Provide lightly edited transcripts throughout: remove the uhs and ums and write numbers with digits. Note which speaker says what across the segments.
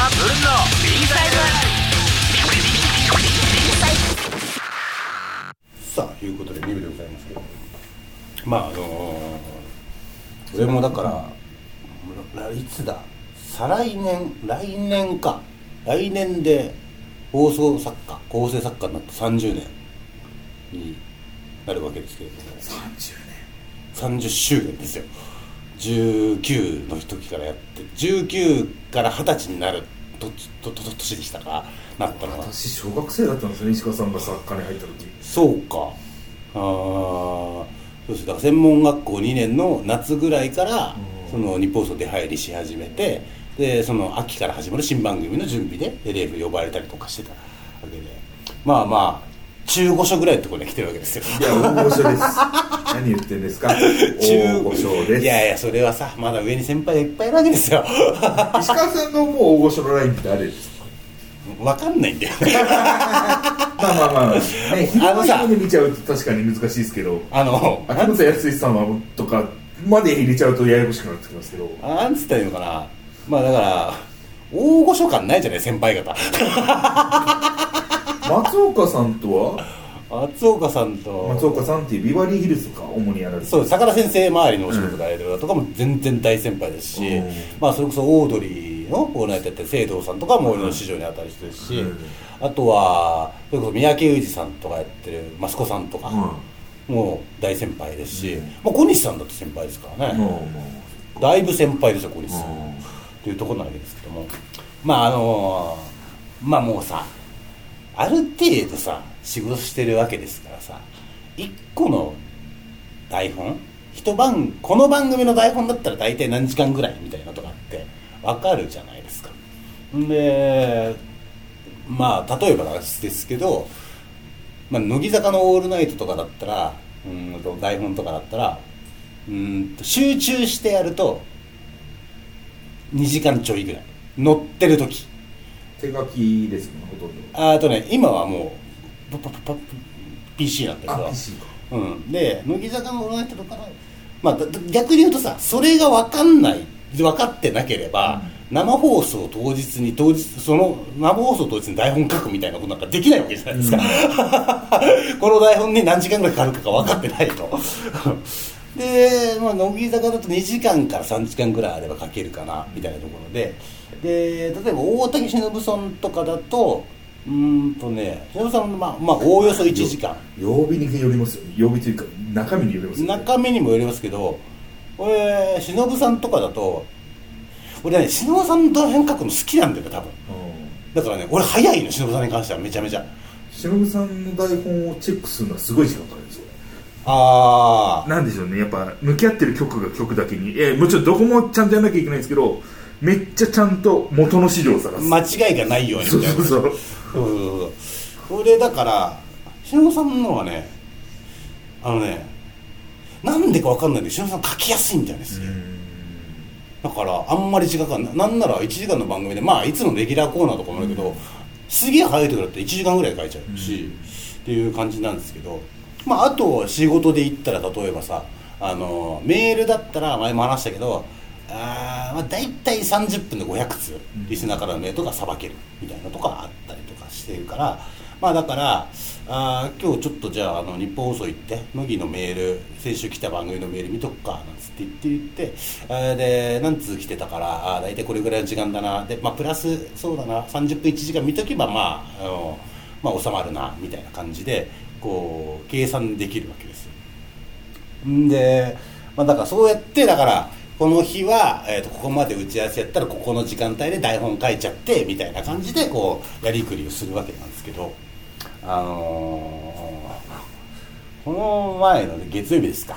Speaker 1: ブルンの B サイド。
Speaker 2: さあいうことで2部でございますけど、まあ俺もだからいつだ来年で放送作家構成作家になって30年になるわけですけれども、30周年ですよ。19の時からやって19から20歳になる年でしたか、なったのは。
Speaker 3: 私小学生だったんですね、石川さんが作家に入った時。
Speaker 2: そうか、そうです。だから専門学校2年の夏ぐらいからその日本放送出入りし始めて、でその秋から始まる新番組の準備でレーブ呼ばれたりとかしてたわけで、まあ中5所ぐらいのところに来てるわけですよ。
Speaker 3: いや大御所です何言ってんですか、大御所です。
Speaker 2: いやそれはさ、まだ上に先輩がいっぱいいるわけですよ
Speaker 3: 石川さんのもう大御所のラインって誰ですか？
Speaker 2: 分かんないんだよね
Speaker 3: まあね、広い目で見ちゃうと確かに難しいですけど、秋元康さんはとかまで入れちゃうとややこしくなってきますけど、
Speaker 2: なんつったらいいのかな、まあだから大御所感ないじゃない先輩方
Speaker 3: 松岡さんとは
Speaker 2: 松岡さん
Speaker 3: っていうビバリーヒルズとか主にやられてる。
Speaker 2: そう、坂田先生周りのお仕事がやるとかも全然大先輩ですし、まあそれこそオードリーのオールナイトやってる聖堂さんとかも俺の師匠に当たる人ですし、あとはそれこそ三宅裕司さんとかやってる益子さんとか、もう大先輩ですし、まあ小西さんだって先輩ですからね、だいぶ先輩ですよ小西さんというところなわけですけども、まあまあもうさ、ある程度さ仕事してるわけですからさ、一個の台本この番組の台本だったら大体何時間ぐらいみたいなとかって分かるじゃないですか。でまあ例えばですけど、乃木坂のオールナイトとかだったら台本とかだったら集中してやると2時間ちょいぐらい乗ってる時、
Speaker 3: 手書きですもんほとんど。
Speaker 2: 今はもうPC なんだけど、
Speaker 3: PC か。
Speaker 2: で乃木坂のオールナイトとかの、逆に言うとさ、それが分かってなければ、生放送当日にその生放送当日に台本書くみたいなことなんかできないわけじゃないですか、この台本に何時間ぐらいかかるか分かってないとで、乃木坂だと2時間から3時間ぐらいあれば書けるかなみたいなところで、例えば大竹しのぶさんとかだとしのぶさんのおおよそ1時間、
Speaker 3: 曜日によりますよね。曜日というか中身によりますよね。
Speaker 2: 中身にもよりますけど、しのぶさんとかだと俺ね、しのぶさんの台本書くの好きなんだよ多分、だからね俺早いの、しのぶさんに関してはめちゃめちゃ。
Speaker 3: しのぶさんの台本をチェックするのはすごい時間かかるんですよ。なんでしょうね、やっぱ向き合ってる曲が曲だけに、もちろんどこもちゃんとやんなきゃいけないんですけど、めっちゃちゃんと元の資料を探す、
Speaker 2: 間違いがないようにみたいな。それだからしのぶさんのはね、なんでか分かんないけどしのぶさん書きやすいみたいですね。だからあんまり時間かかんない。なんなら1時間の番組でいつのレギュラーコーナーとかもあるけど、すげえ早い時だって1時間ぐらい書いちゃうし、っていう感じなんですけど、あと仕事で言ったら例えばさ、メールだったら前も話したけど、だいたい30分で500通リスナーからのメールとかさばけるみたいなとかあったりとかしてるから、だから今日ちょっとじゃあ日本放送行って乃木のメール、先週来た番組のメール見とくかなんつって言ってで何通来てたからだいたいこれぐらいの時間だなで、プラスそうだな30分1時間見とけば収まるなみたいな感じでこう計算できるわけですよ。で、だからそうやってこの日は、ここまで打ち合わせやったらここの時間帯で台本書いちゃってみたいな感じでこうやりくりをするわけなんですけど、この前の、月曜日ですか、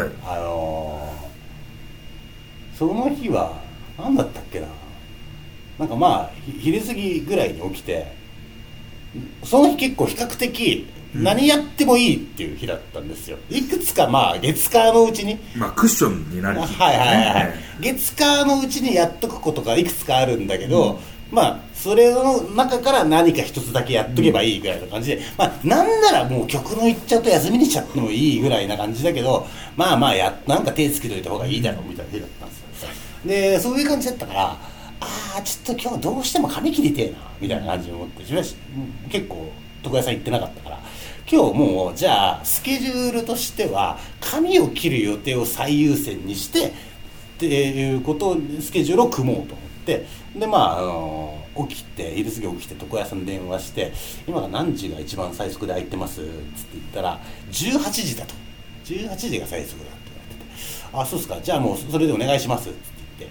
Speaker 2: その日は何だったっけな、昼過ぎぐらいに起きて、その日結構比較的何やってもいいっていう日だったんですよ。いくつか月火のうちに
Speaker 3: クッションになる、
Speaker 2: 月火のうちにやっとくことがいくつかあるんだけど、それの中から何か一つだけやっとけばいいぐらいの感じで、なんならもう曲のいっちゃうと休みにしちゃってもいいぐらいな感じだけど、なんか手つけといた方がいいだろうみたいな日だったんですよ。でそういう感じだったから、 ちょっと今日どうしても髪切りてえなみたいな感じで思って自分は結構床屋さん行ってなかったから、今日もうじゃあスケジュールとしては髪を切る予定を最優先にしてっていうことをスケジュールを組もうと思って、で起きて昼過ぎ起きて床屋さんに電話して、今が何時が一番最速で空いてますっつって言ったら18時だと、18時が最速だって言われてて、あそうですか、じゃあもうそれでお願いしますって言って、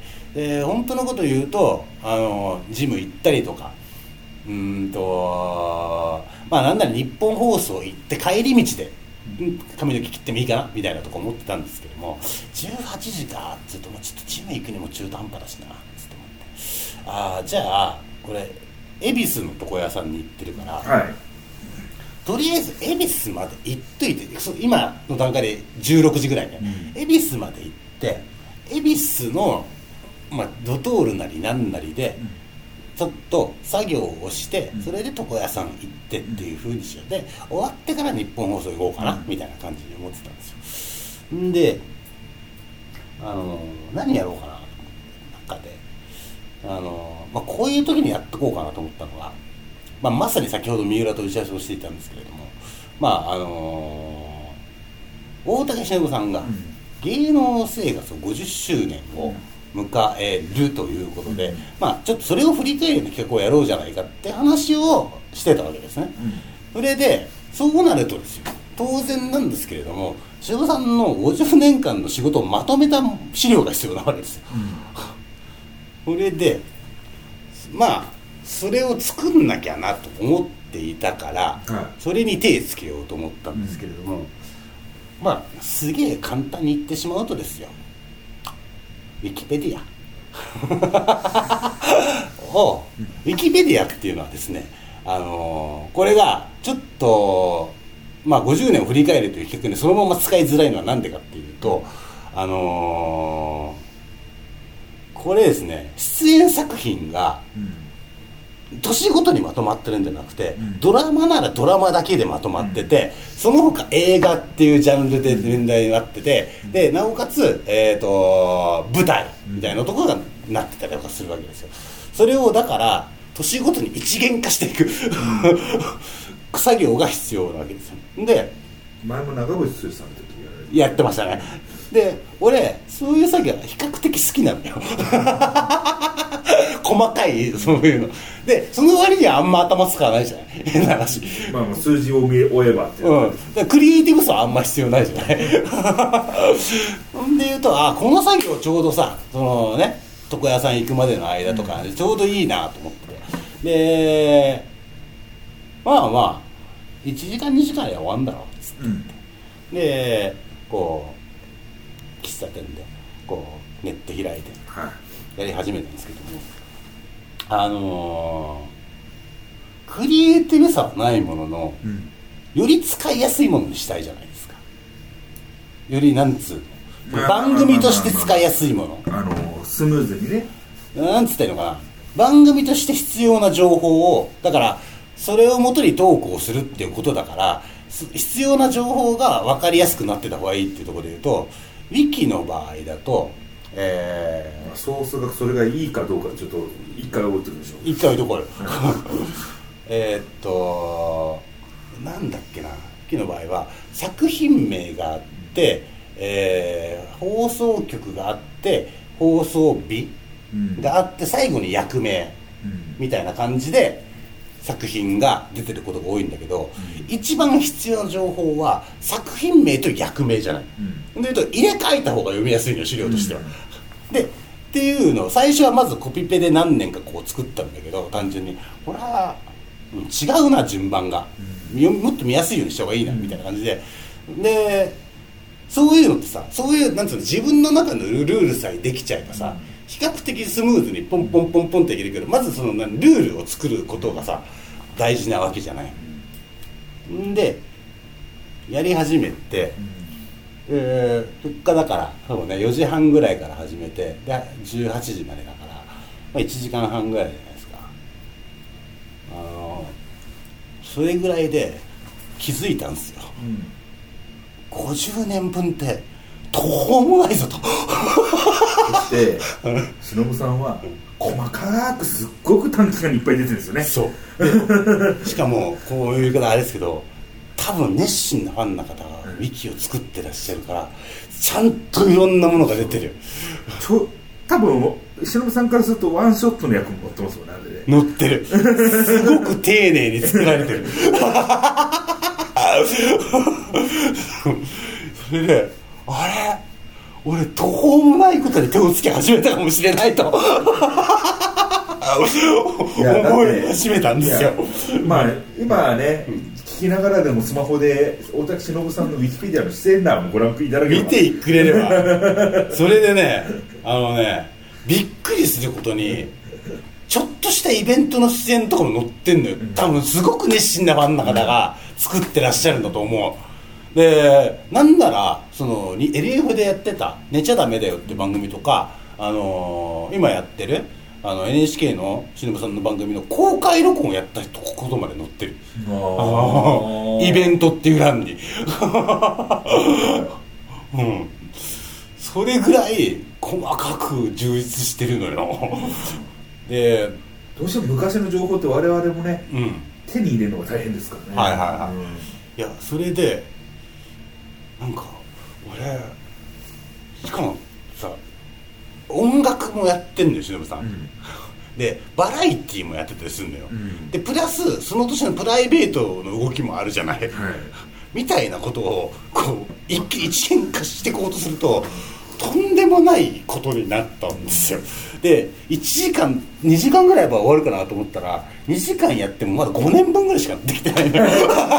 Speaker 2: で本当のこと言うとジム行ったりとかなんなら日本放送行って帰り道で髪の毛切ってもいいかなみたいなとこ思ってたんですけども、18時かって言うともうちょっとジム行くにも中途半端だしなって思って、じゃあこれ恵比寿の床屋さんに行ってるから、はい、とりあえず恵比寿まで行っといて、今の段階で16時ぐらいね、恵比寿まで行って恵比寿の、ドトールなりなんなりで、ちょっと作業をして、それで床屋さん行ってっていう風にしよう。で終わってから日本放送行こうかなみたいな感じで思ってたんですよ。んで何やろうかなと思って中でこういう時にやっとこうかなと思ったのが、まさに先ほど三浦と打ち合わせをしていたんですけれども、大竹しのぶさんが芸能生活50周年を迎えるということで、ちょっとそれを振り返るような企画をやろうじゃないかって話をしてたわけですね。それでそうなるとですよ、当然なんですけれども、しのぶさんの50年間の仕事をまとめた資料が必要なわけですよ。それでそれを作んなきゃなと思っていたから、それに手つけようと思ったんですけれども、すげえ簡単に言ってしまうとですよ、ウィキペディアウィキペディアっていうのはですね、これがちょっと50年を振り返るという企画にそのまま使いづらいのは何でかっていうと、これですね、出演作品が年ごとにまとまってるんじゃなくて、ドラマならドラマだけでまとまってて、その他映画っていうジャンルで年代になってて、でなおかつ、舞台みたいなところがなってたりとかするわけですよ。それをだから年ごとに一元化していく作業が必要なわけですよ。で
Speaker 3: 前も長渕剛さんの時
Speaker 2: やってましたね。で俺そういう作業は比較的好きなのよ細かいそういうので、その割にはあんま頭使わないじゃない変な話。
Speaker 3: 数字を追えばって
Speaker 2: だクリエイティブさはあんま必要ないじゃないほんで言うとこの作業ちょうどさ、そのね床屋さん行くまでの間とか、ちょうどいいなと思ってで1時間2時間で終わんだろっつって、でこう喫茶店でこうネット開いてやり始めたんですけども、クリエイティブさはないものの、より使いやすいものにしたいじゃないですか。よりなんつうの、番組として使いやすいもの、
Speaker 3: スムーズにね、
Speaker 2: なんつったらいいのかな、番組として必要な情報を、だからそれをもとにトークをするっていうことだから、必要な情報が分かりやすくなってた方がいいっていうところで言うと、ウィキの場合だと
Speaker 3: ソースがそれがいいかどうかちょっと一回置いておくでしょう。
Speaker 2: 一回置いとこうなんだっけな、ウィキの場合は作品名があって、放送局があって放送日があって、最後に役名みたいな感じで作品が出てることが多いんだけど、一番必要な情報は作品名と役名じゃない、でいうと入れ替えた方が読みやすいの、資料としては、でっていうのを最初はまずコピペで何年かこう作ったんだけど、単純にこれは違うな順番が、もっと見やすいようにした方がいいなみたいな感じで、でそういうのってさ、そういうなんつうの、自分の中のルールさえできちゃえばさ、比較的スムーズにポンポンポンポンっていけるけど、まずそのルールを作ることがさ大事なわけじゃない。んでやり始めて、結果だからそうね、4時半ぐらいから始めて、で18時までだから、1時間半ぐらいじゃないですか。それぐらいで気づいたんですよ、50年分って途方もないぞと。
Speaker 3: そして忍さんは細かくすっごく短期間にいっぱい出てるんですよね。
Speaker 2: そうしかもこういう言い方あれですけど、多分熱心なファンの方がウィキを作ってらっしゃるからちゃんといろんなものが出てる。
Speaker 3: 多分忍さんからするとワンショットの役も載ってますもんね。
Speaker 2: 載ってる。すごく丁寧に作られてる。それであれ俺途方もないことに手をつけ始めたかもしれないと思い始めたんですよ。
Speaker 3: まあ今はね、聞きながらでもスマホで大滝しのぶさんのウィキペディアの出演欄をご覧いただければ、
Speaker 2: 見てくれればそれでねびっくりすることにちょっとしたイベントの出演とかも載ってんのよ。多分すごく熱心なファンの方が作ってらっしゃるんだと思う。でなんならその LF でやってた「寝ちゃダメだよ」って番組とか、今やってるNHK の忍さんの番組の公開録音をやったことまで載ってる。イベントっていう欄に、うん、それぐらい細かく充実してるのよ。で
Speaker 3: どうしても昔の情報って我々もね、手に入れるのが大変ですからね。
Speaker 2: いやそれでなんか俺しかもさ音楽もやってんのよ忍さん、でバラエティーもやってたりするのよ、でプラスその年のプライベートの動きもあるじゃない、みたいなことをこう一元化していこうとするととんでもないことになったんですよ。で1時間2時間ぐらいは終わるかなと思ったら2時間やってもまだ5年分ぐらいしかできてないのよ。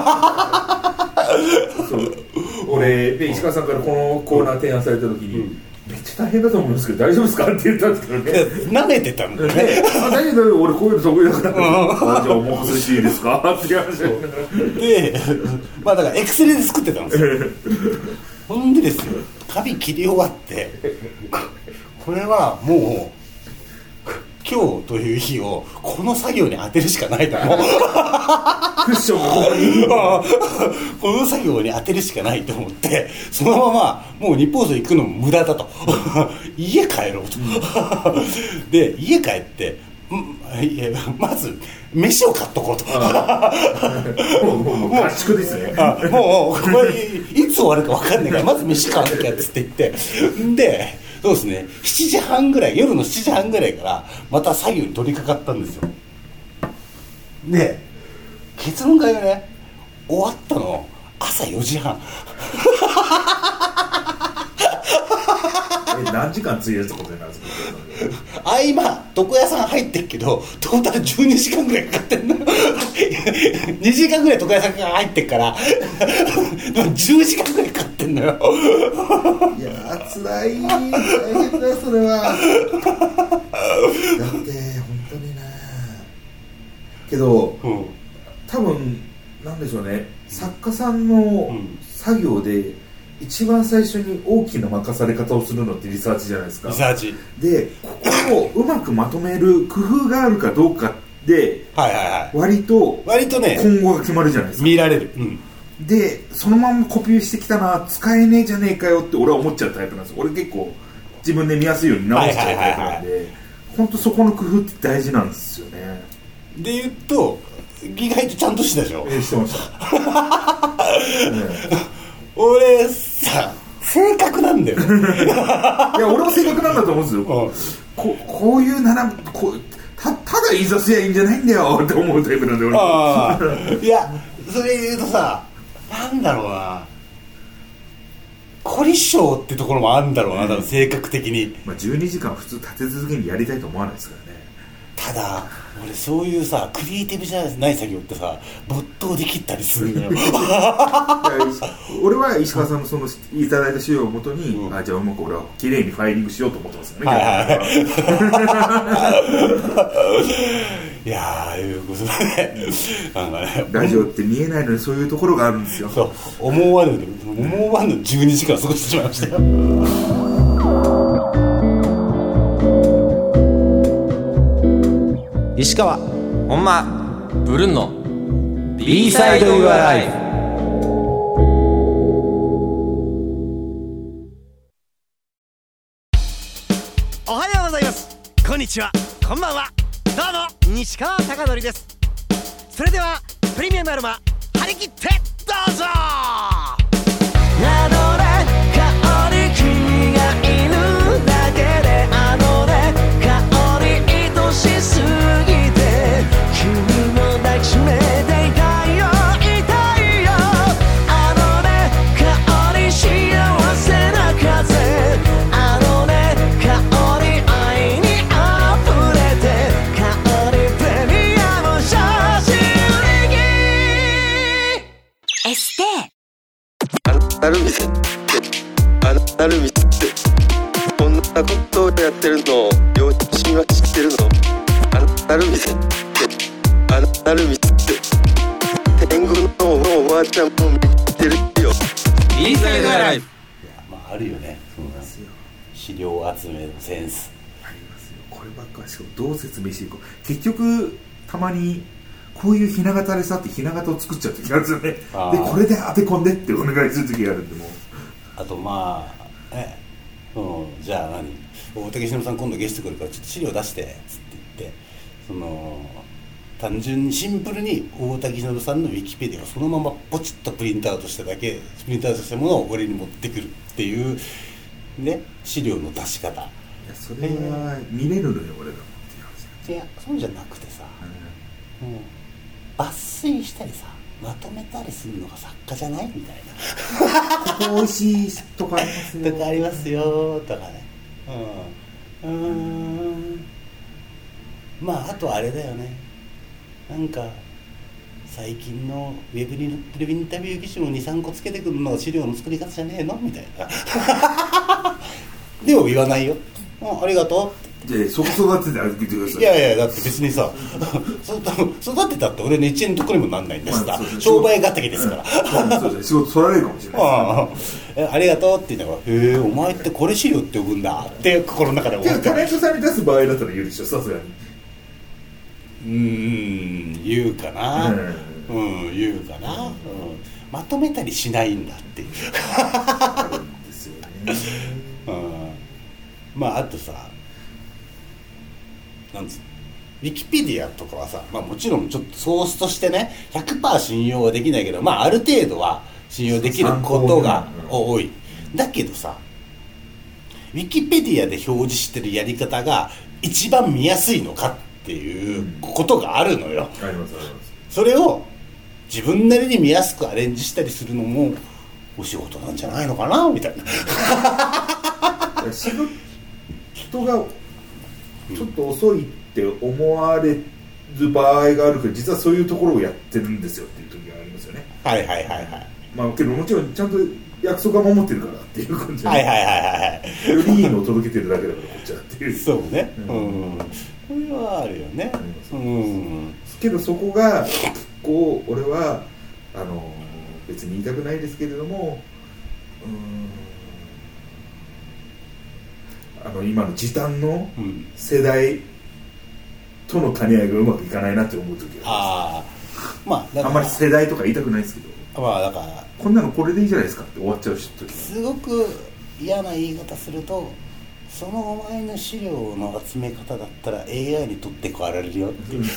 Speaker 3: 俺で石川さんからこのコーナー提案された時に、めっちゃ大変だと思うんですけど大丈夫ですかって言ったんですけどね。
Speaker 2: 舐めてたんだよね。
Speaker 3: 大丈夫、俺こういうの得意だから、じゃあもう崩していいですかって話
Speaker 2: で、まあだからエクセルで作ってたんですよ。ほんでですよ、紙切り終わってこれはもう今日という日をこの作業に当てるしかないと思う。
Speaker 3: クッションここに
Speaker 2: この作業に当てるしかないと思ってそのままもう日本放送行くのも無駄だと家帰ろうとで家帰ってまず飯を買っとこうと。
Speaker 3: もう合宿ですね。
Speaker 2: もうこれいつ終わるか分かんないからまず飯買わなきゃっつって言ってでそうですね7時半ぐらい夜の7時半ぐらいからまた作業に取り掛かったんですよ。で結論からね終わったの朝4時半。
Speaker 3: 何時間費やすことになるんですか。
Speaker 2: 合間床屋さん入ってるけどトータル12時間ぐらいかかってんの。2時間ぐらい床屋さんが入ってるから10時間ぐらいかかってんのよ。
Speaker 3: いやつらい大変だそれは。だって本当にねけど、多分なんでしょうね作家さんの作業で一番最初に大きな任され方をするのってリサーチじゃないですか。
Speaker 2: リサーチ
Speaker 3: でここをうまくまとめる工夫があるかどうかで、割とね今後が決まるじゃないですか。
Speaker 2: 見られる、
Speaker 3: でそのままコピーしてきたな使えねえじゃねえかよって俺は思っちゃうタイプなんです。俺結構自分で見やすいように直しちゃうタイプなんで、本当そこの工夫って大事なんですよね。
Speaker 2: で言うと意外とちゃんとしてたでしょ。
Speaker 3: してました。
Speaker 2: 俺さ性格なんだよ。い
Speaker 3: や俺も性格なんだと思うんですよ。こういうただ言いざすやいいんじゃないんだよって思うタイプなんで俺。
Speaker 2: いやそれ言うとさなんだろうな凝り性ってところもあるんだろうな、多分性格的に。
Speaker 3: 12時間普通立て続けにやりたいと思わないですからね。
Speaker 2: ただ俺そういうさクリエイティブじゃない作業ってさ没頭できたりするのよ。
Speaker 3: 俺は石川さんのそのいただいた資料をもとに、じゃあうまく俺は綺麗にファイリングしようと思ってますよね。い
Speaker 2: やーいうことでなんかね
Speaker 3: ラジオって見えないのにそういうところがあるんですよ。
Speaker 2: そう思わぬ12時間過ごしてしまいましたよ。
Speaker 1: 石川
Speaker 4: ほんまブルンの
Speaker 1: B サイド Your Life。
Speaker 5: にちは、こんばんは。どうも西川貴教です。それではプレミアムアロマ張り切ってどうぞ。あのね香り君がいるだけで、あのね香り愛しすぎて君を抱きしめていたいよ、いたいよ。あのね香り幸せな風、あのね香り愛にあふれて、香りプレミアム写真力エステ
Speaker 6: アルミスってアルミスってこんなことをやってるのを両親は知ってるの。アルミスってアルミスって天狗のおばあちゃんも見てるよ。
Speaker 4: インサイドアライブ。
Speaker 2: いや、まああるよね、その資料集めのセンス
Speaker 3: ありますよ。こればっかりしかもどう説明していこう。結局たまにこういうひな形でさってひな形を作っちゃう時があるんですよね。でこれで当て込んでってお願いする時があるんで、もう
Speaker 2: あとまあね、じゃあ大竹しのぶさん今度ゲスト来るからちょっと資料出してつって言って、その単純にシンプルに大竹しのぶさんのウィキペディアをそのままポチッとプリントアウトしただけ、プリントアウトしたものを俺に持ってくるっていうね、資料の出し方。いや
Speaker 3: それは見れるのよ俺らもっていう話。
Speaker 2: いやそうじゃなくてさ、抜粋したりさまとめたりするのが作家じゃないみたいな
Speaker 3: ここ美味しいとかありますよ
Speaker 2: とかありますよとかね。まああとあれだよね、なんか最近のウェブに載ってるインタビュー記事も 2,3 個つけてくるのが資料の作り方じゃねえのみたいなでも言わないよ、ありがとう。
Speaker 3: そこ育ててあげてください。
Speaker 2: いやいや、だって別にさ育てたって俺の1円のところにもなんないんだしさ、商売敵ですから
Speaker 3: そうですね、仕事取られるかもしれない
Speaker 2: ありがとうって言いながら、へえお前ってこれ資料って呼ぶんだって心の中で思って、
Speaker 3: タレントさんに出す場合だったら言うでしょ、さすが
Speaker 2: に。言うかな、言うかな、まとめたりしないんだっていう
Speaker 3: あるんですよね。
Speaker 2: まああとさ、なんつうのウィキペディアとかはさ、まあ、もちろんちょっとソースとしてね 100% 信用はできないけど、まあある程度は信用できることが多い。だけどさ、ウィキペディアで表示してるやり方が一番見やすいのかっていうことがあるのよ。
Speaker 3: ありますあります。そ
Speaker 2: れを自分なりに見やすくアレンジしたりするのもお仕事なんじゃないのかなみたいな
Speaker 3: 仕事がちょっと遅いって思われる場合があるけど、実はそういうところをやってるんですよっていう時がありますよね。
Speaker 2: はいはいはいはい。
Speaker 3: まあけどもちろんちゃんと約束は守ってるからっていう感じで、
Speaker 2: はいはいはいはい。
Speaker 3: よりいいのを届けてるだけだからこっちはっていう。
Speaker 2: そうね。これはあるよね。
Speaker 3: けどそこが結構俺は別に言いたくないですけれども、今の時短の世代との兼ね合いがうまくいかないなって思う時があります。あんまり世代とか言いたくないですけど、
Speaker 2: まあだから
Speaker 3: こんなのこれでいいじゃないですかって終わっちゃう時
Speaker 2: すごく嫌な言い方すると、そのお前の資料の集め方だったら AI に取って代わられるよっていう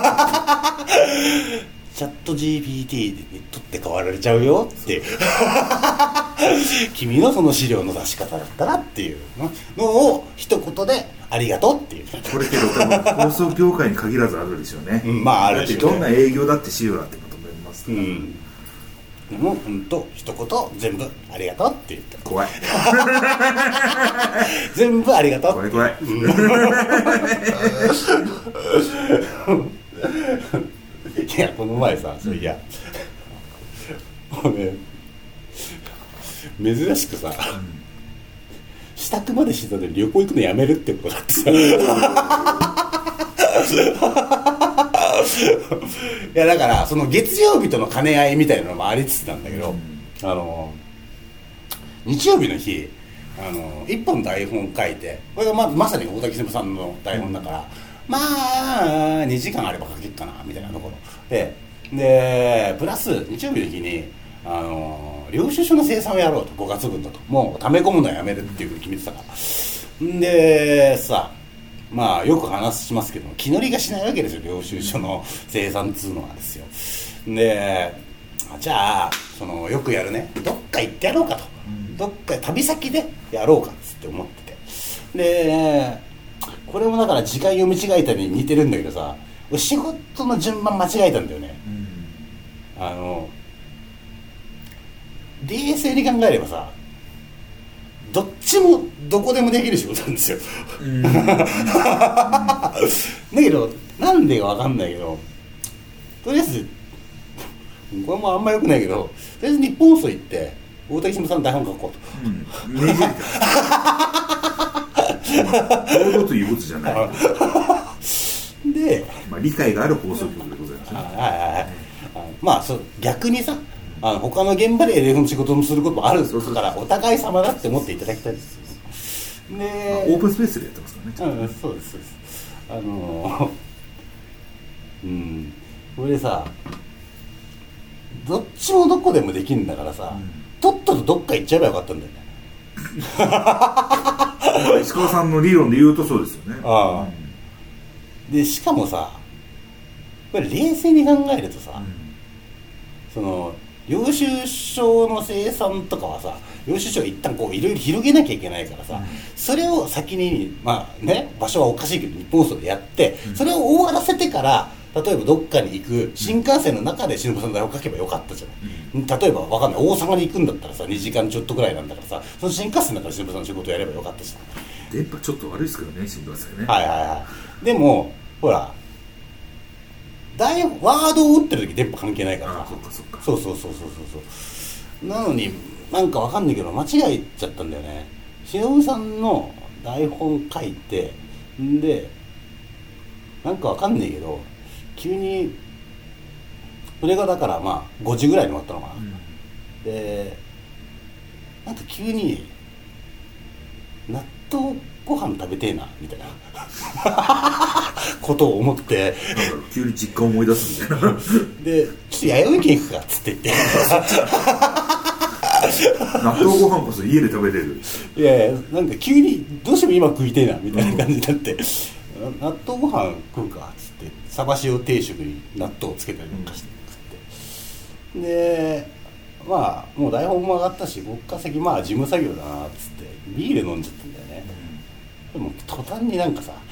Speaker 2: チャット GPT に取って代わられちゃうよっていう君のその資料の出し方だったらっていうのを一言でありがとうっていう。
Speaker 3: これけど多分放送業界に限らずあるでしょうね。
Speaker 2: まああるでしょうね。
Speaker 3: だってどんな営業だって資料だって求めますから。
Speaker 2: もう本当一言全部ありがとうって言って
Speaker 3: 怖い
Speaker 2: 全部ありがとう
Speaker 3: 怖い怖い
Speaker 2: いやこの前さ、そういやもうね珍しくさ、支度までしてたのに旅行行くのやめるってことだってさいやだからその月曜日との兼ね合いみたいなのもありつつなんだけど、日曜日の日一本台本書いて、これが まさに大竹しのぶさんの台本だから、まあ2時間あれば書けるかなみたいなところでプラス日曜日の日に領収書の生産をやろうと、5月分だともう溜め込むのはやめるっていうふうに決めてたから。でさまあよく話しますけど気乗りがしないわけですよ、領収書の生産っつうのはですよ。でじゃあよくやるね、どっか行ってやろうかと、どっか旅先でやろうかっつって思ってて、でこれもだから時間読み違えたに似てるんだけどさ、俺仕事の順番間違えたんだよね、冷静に考えればさ、どっちもどこでもできる仕事なんですよだけどなんでか分かんないけど、とりあえずこれもあんま良くないけど、とりあえず日本放送行って大竹しのぶさんの台本書こうと、
Speaker 3: ねじれて堂々ということじゃない
Speaker 2: で、
Speaker 3: 理解がある放送局でございますね。
Speaker 2: まあ逆にさ、他の現場で LF の仕事もすることもあるからお互い様だって思っていただきたいですよ。で
Speaker 3: オープンスペースでやってますからね。
Speaker 2: そうですそうです。これでさ、どっちもどこでもできるんだからさ、とっととどっか行っちゃえばよかったんだよね
Speaker 3: 石川さんの理論で言うとそうですよね。
Speaker 2: でしかもさ、これ冷静に考えるとさ、領収書の生産とかはさ、領収書を一旦こういろいろ広げなきゃいけないからさ、それを先にまあね、場所はおかしいけど日本放送でやって、それを終わらせてから例えばどっかに行く新幹線の中でしのぶさんの台本書けばよかったじゃない、例えばわかんない大阪に行くんだったらさ2時間ちょっとぐらいなんだからさ、その新幹線の中でしのぶさんの仕事をやればよかったじゃん。
Speaker 3: 電波ちょっと悪いですけどね、新幹線ね。
Speaker 2: でもほらワードを打ってる時電波関係ないからさ。そうなのになんかわかんないけど間違えちゃったんだよね。しのぶさんの台本書いてでなんかわかんないけど急にそれがだからまあ5時ぐらいに終わったのかな、でなんか急に納豆ご飯食べてえなみたいなことを思って
Speaker 3: 急に実家を思い出すみたいな
Speaker 2: でちょっと弥生県行くかっつって言って
Speaker 3: 納豆ご飯こそ家で食べれる。
Speaker 2: いやなんか急にどうしても今食いてえなみたいな感じになって、納豆ご飯食うかっつってサバ塩定食に納豆をつけたりなんかして食って、でまあもう台本も上がったしこっから先まあ事務作業だなっつってビール飲んじゃったんだよね、でも途端になんかさ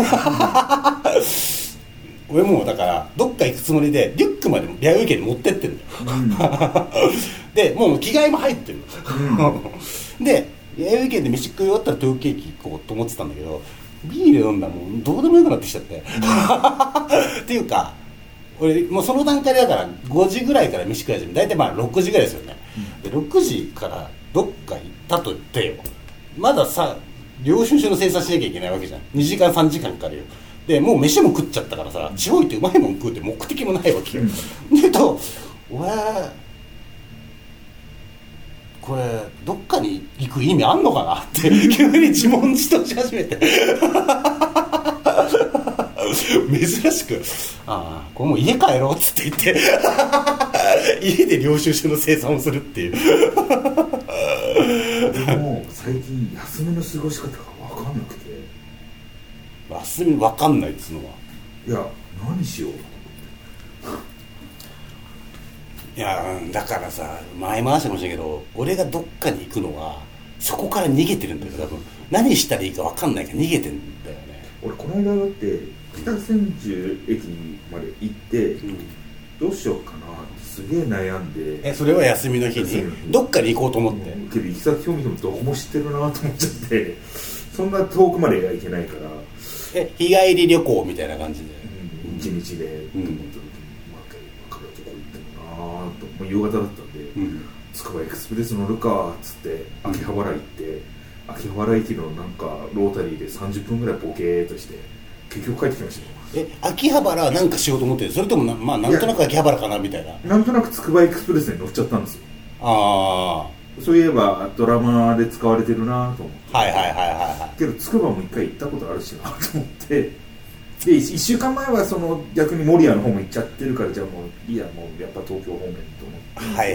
Speaker 2: 俺もうだからどっか行くつもりでリュックまで弥生県に持ってってんだよ、でもう着替えも入ってるの、で弥生県で飯食い終わったら東京駅行こうと思ってたんだけどビール飲んだらもうどうでもよくなってきちゃってっていうか俺もうその段階でだから5時ぐらいから飯食い始め大体まあ6時ぐらいですよね、で6時からどっか行ったと言ってよまださ領収書の精査しなきゃいけないわけじゃん。2時間3時間かかるよ。でもう飯も食っちゃったからさ、地方行ってうまいもん食うって目的もないわけよ。で俺これどっかに行く意味あんのかなって急に自問自答し始めて珍しくこれもう家帰ろうっつって言って家で領収書の生産をするっていう
Speaker 3: でも最近休みの過ごし方が分かんなくて、
Speaker 2: 休み分かんないっつうのは、
Speaker 3: いや何しよう
Speaker 2: いやだからさ前回したかもしれないけど俺がどっかに行くのはそこから逃げてるんだよ多分。何したらいいか分かんないから逃げてんだよね。
Speaker 3: 俺この間だって北千住駅まで行って、どうしようかなってすげえ悩んで。
Speaker 2: それは休みの日にどっかに行こうと思って、
Speaker 3: けど行き先を見てもどこも知ってるなと思っちゃってそんな遠くまではいけないから
Speaker 2: 日帰り旅行みたいな感じで、
Speaker 3: 1日でと思った時に、分かるとこ行ってもなと、もう夕方だったんで、つくばエクスプレス乗るかっつって秋葉原行って、秋葉原駅のなんかロータリーで30分ぐらいボケーっとして結局帰ってきましたよ。
Speaker 2: 秋葉原はなんかしようと思ってる、それともまあなんとなく秋葉原かなみたいな。
Speaker 3: なんとなくつくばエクスプレスに乗っちゃったんですよ。そういえばドラマで使われてるなと思って、けどつくばも一回行ったことあるしなと思って、で1週間前はその逆に守谷の方も行っちゃってるから、じゃあもういいや、もうやっぱ東京方面と思って、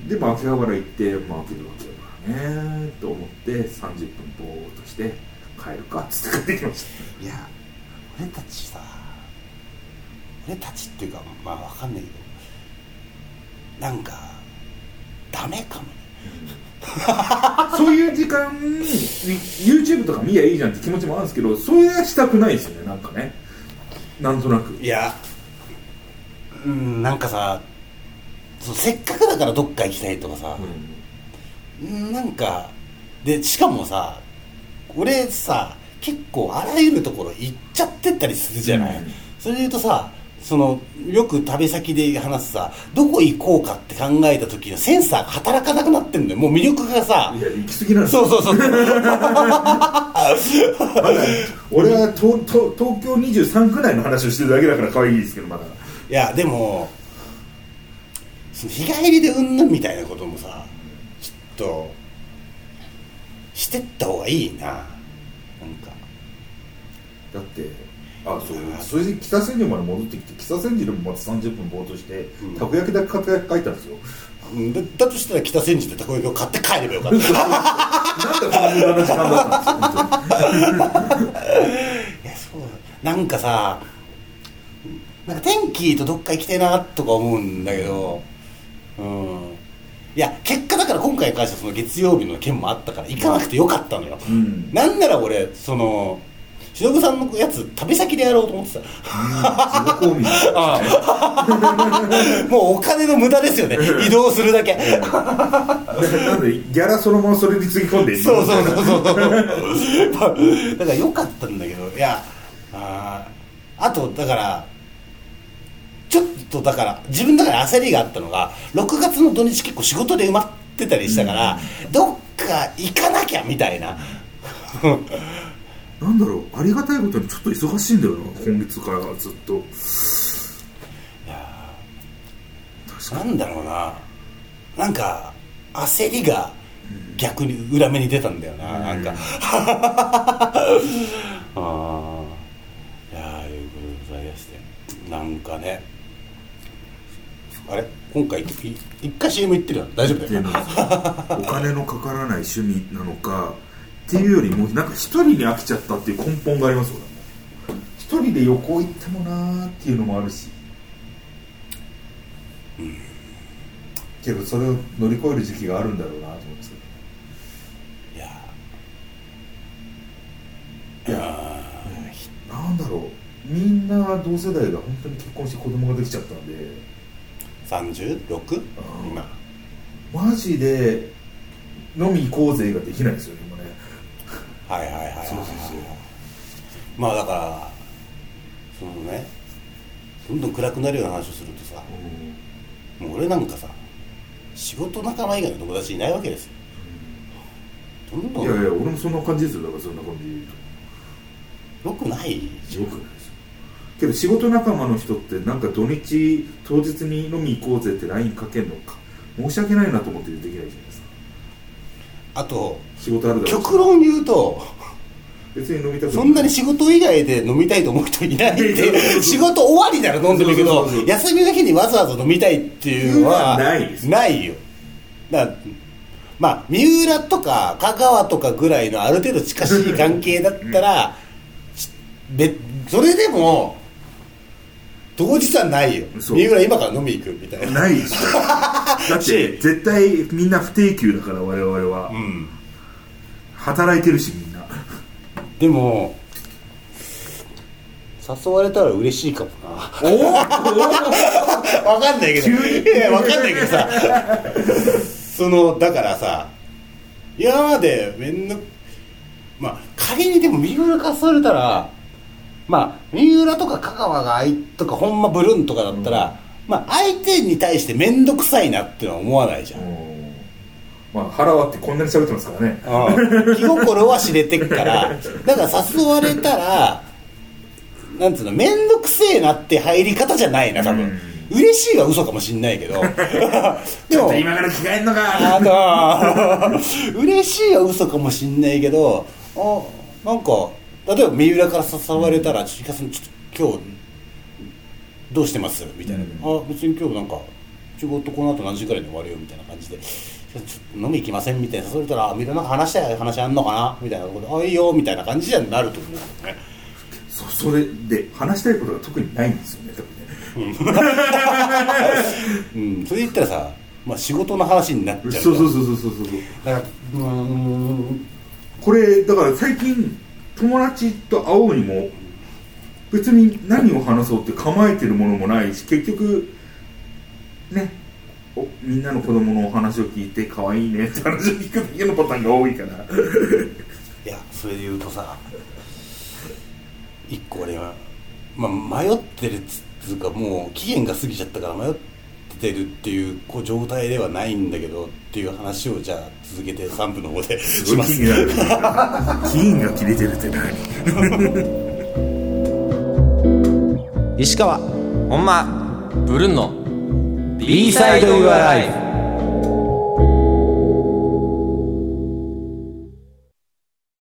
Speaker 3: でも秋葉原行って、まあ秋葉原ねと思って30分ぼーっとして帰帰るかっつって帰ってきました。
Speaker 2: いや俺たちっていうかまあ分かんないけどなんかダメかもね、
Speaker 3: そういう時間に YouTube とか見りゃいいじゃんって気持ちもあるんですけど、それはしたくないですよね。なんかね、なんとなく。
Speaker 2: いやなんかさ、せっかくだからどっか行きたいとかさ、なんかでしかもさ俺さ結構あらゆるところ行っちゃってったりするじゃない、それで言うとさよく旅先で話すさどこ行こうかって考えた時のセンサーが働かなくなってんだよ。もう魅力がさ、
Speaker 3: いや行き過ぎなんだ。
Speaker 2: そう
Speaker 3: 俺は東京23区内の話をしてるだけだから可愛いですけど、まだ。
Speaker 2: いやでも日帰りでうんぬんみたいなこともさちょっとしてった方がいいな。なんか
Speaker 3: だってそれで北千住まで戻ってきて、北千住でもまた30分ぼーっとして、たこ焼きだけ買って帰ったんですよ。
Speaker 2: だとしたら北千住でたこ焼きを買って帰ればよかったなん
Speaker 3: でこの無駄な時間だったんですよ。
Speaker 2: いやそうなんかさ、なんか天気とどっか行きたいなとか思うんだけど、いや結果だから今回に関してはその月曜日の件もあったから行かなくてよかったのよ、なんなら俺忍さんのやつ旅先でやろうと思ってた。もうお金の無駄ですよね移動するだけ
Speaker 3: なんでギャラそのままそれにつぎ込んで
Speaker 2: そうだからよかったんだけど、いやあとだからちょっとだから自分の中で焦りがあったのが6月の土日結構仕事で埋まってたりしたから、どっか行かなきゃみたいな
Speaker 3: なんだろう、ありがたいことにちょっと忙しいんだよな、今月からずっと。い
Speaker 2: やなんだろうな、なんか焦りが逆に裏目に出たんだよな、なんかいやいうことでございまして、なんかね、あれ今回一回 CM 行ってるよ、大丈夫だよ
Speaker 3: お金のかからない趣味なのかっていうよりも、なんか一人に飽きちゃったっていう根本がありますよね。一人で旅行行ってもなーっていうのもあるし、けどそれを乗り越える時期があるんだろうなと思うんですけど。いやなんだろう、みんな同世代が本当に結婚して子供ができちゃったんで
Speaker 2: 36？ 今
Speaker 3: マジで飲み行こうぜができないですよね今ね。
Speaker 2: はいそうまあだからね、どんどん暗くなるような話をするとさ、もう俺なんかさ仕事仲間以外の友達いないわけですよ、どんどん。
Speaker 3: いや俺もそんな感じですよ。だからそんな感じで言うと
Speaker 2: よくない
Speaker 3: ですよけど、仕事仲間の人ってなんか土日当日に飲み行こうぜって LINE かけるのか申し訳ないなと思ってできないじゃないですか。
Speaker 2: あと
Speaker 3: 仕事あるだろうし、
Speaker 2: 極論言うと
Speaker 3: 別に飲みたくない、
Speaker 2: そんなに仕事以外で飲みたいと思う人いないって仕事終わりなら飲んでもいいけど、休みの日にわざわざ飲みたいっていうのはないよ。だからまあ三浦とか香川とかぐらいのある程度近しい関係だったらそれでも当日はないよ。三浦今から飲み行くみたいな
Speaker 3: ないですよだって絶対みんな不定休だから我々は、働いてるしみんな。
Speaker 2: でも誘われたら嬉しいかもな。わかんないけど、わかんないけどさだからさ、今までまあ仮にでも三浦から誘われたら、まあ三浦とか香川がとか本間ブルンとかだったら、まあ相手に対して面倒くさいなってのは思わないじゃん。
Speaker 3: まあ腹割ってこんなに喋ってますからね。
Speaker 2: 気心は知れてっからだから誘われたらなんつうの、面倒くせえなって入り方じゃないな多分、嬉しいは嘘かもしんないけどでも
Speaker 3: 今から着替えんのか
Speaker 2: 嬉しいは嘘かもしんないけど、なんか例えば三浦から誘われたら、ちょっと今日どうしてますみたいな、別に今日なんか仕事この後何時くらいに終わるよみたいな感じでちょっと飲み行きませんみたいな誘われたら、みんななんか話したい話あんのかなみたいなところで、あいいよみたいな感じになると思うんですよね。
Speaker 3: それで話したいことが特にないんですよね、多分ね。
Speaker 2: うん、それ言ったらさ、まあ、仕事の話になっちゃうから。
Speaker 3: そう
Speaker 2: だから
Speaker 3: これだから最近友達と会おうにも別に何を話そうって構えてるものもないし、結局ね、みんなの子供のお話を聞いて可愛いねって話を聞くだけのパターンが多いから。
Speaker 2: いや、それで言うとさ、一個俺は、まあ、迷ってるっつうか、もう期限が過ぎちゃったから迷ってるっていう、こう状態ではないんだけどっていう話を、じゃあ続けて3部の方でします。
Speaker 3: 気になる。期限が切れてるって何？
Speaker 1: 石川
Speaker 4: ほんまブルンの
Speaker 1: B サイド Your Life。